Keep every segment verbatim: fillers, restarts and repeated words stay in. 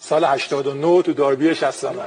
سال هشتاد و نه تو داربی شصت و نه.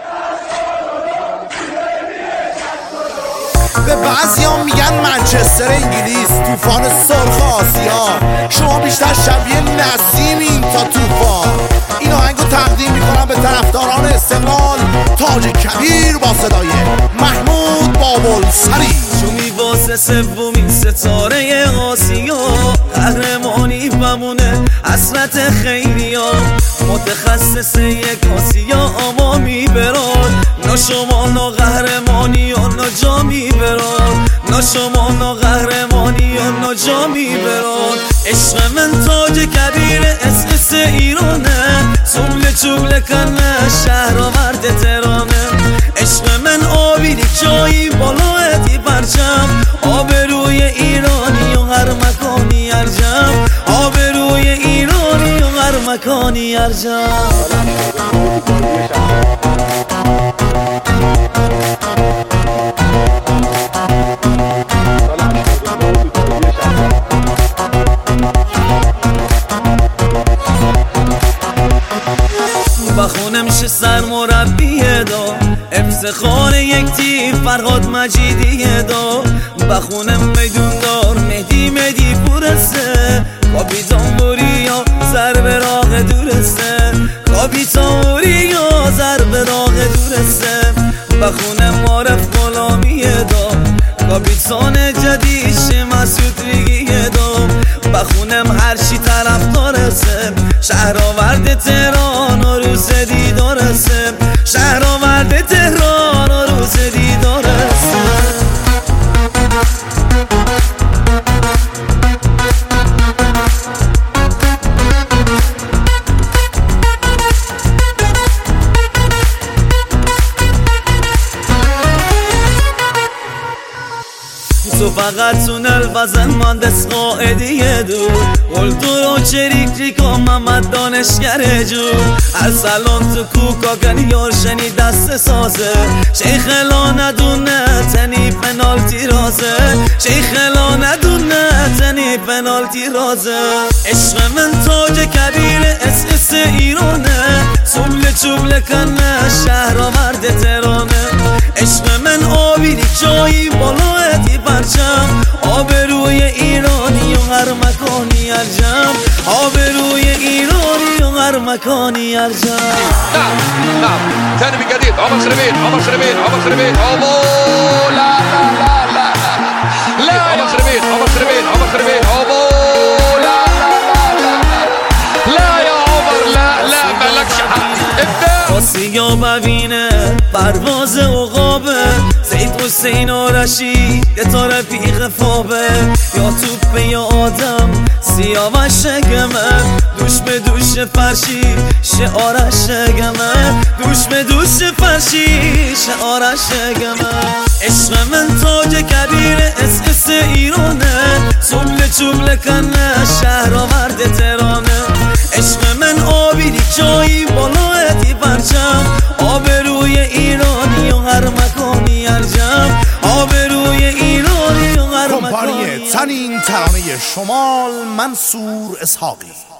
به بعضی‌ها میگن منچستر انگلیس، طوفان سرخ آسیا. شما بیشتر شبیه نسیمین تا طوفان. این آهنگو تقدیم میکنم به طرفداران استقلال، تاج کبیر با صدای محمود بابلسری. چونی واسه سومین ستاره آسیا، قهرمانی بمونه حسرت خیلیا. متخصص یک آسیا اما میبران، نه شما نه قهرمانی و نه جا میبران، نه شما نه قهرمانی و نه جا میبران. عشق من تاج کبیر اس اس ایرانه، سمل چوبل کنه شهر آورد تهرانه. عشق من آبیلی جایی بالا ادی برجم، آبروی ایرانی و هر مکانی ارجم، آبروی ایرانی و هر مکانی ارجم. بخونه میشه سرمربیه دا، افتخار یک تیم فرهاد مجیدیه دا. بخونه میدون دار مهدی مهدی پورسته، کاپیتان بوریا ضرب راق دورسته، کاپیتان بوریا ضرب راق دورسته. بخونه معرف غلامیه دا، کاپیتان جدیدش مسعود ریگیه دا. بخونم هرچی طرفدارسه، شهرآورد تهران و روز دیدارسه، شهرآورد تهران و روز دیدارسه. تو فقط تونل بزن مهندس قائدیه دو، قلدر و چریکریکا محمد دانشگر جو. ارسلان تو کوکا گنیار شنی دست سازه، شیخ لا ندونه تنی پنالتی رازه، شیخ لا ندونه تنی پنالتی رازه. عشق من تاج کبیر اس اس ایرانه، سمل چوبل کنه شهر آورد تهرانه. عشق من آبیلی جایی بالا ادی برجم، آبروی ایرانی و هر مکانی ارجم، آبروی ایرانی و هر مکانی ارجم. نعم نعم ثاني من جديد عمر شربين عمر شربين عمر شربين عمر لا لا لا لا لا عمر شربين عمر شربين عمر شربين عمر لا لا لا لا يا عمر لا لا مالكش حق. آسیا ببینه پرواز عقابه، زید حسین و رشید تا رفیق فابه. یا توپ یا آدم سیاوش شگمه، دوش به دوش فرشی شعارش شگمه، دوش به دوش فرشی شعارش شگمه. عشق من تاج کبیر اس اس ایرانه، سمل چوبل کنه شهر آورد تهرانه. عشق من آبیلی جایی بالا ادی برجم، آبروی ایرانی و هر مکانی ارجم، آبروی ایرانی و هر مکانی. کمپانی تنین ترانه شمال منصور اسحاقی.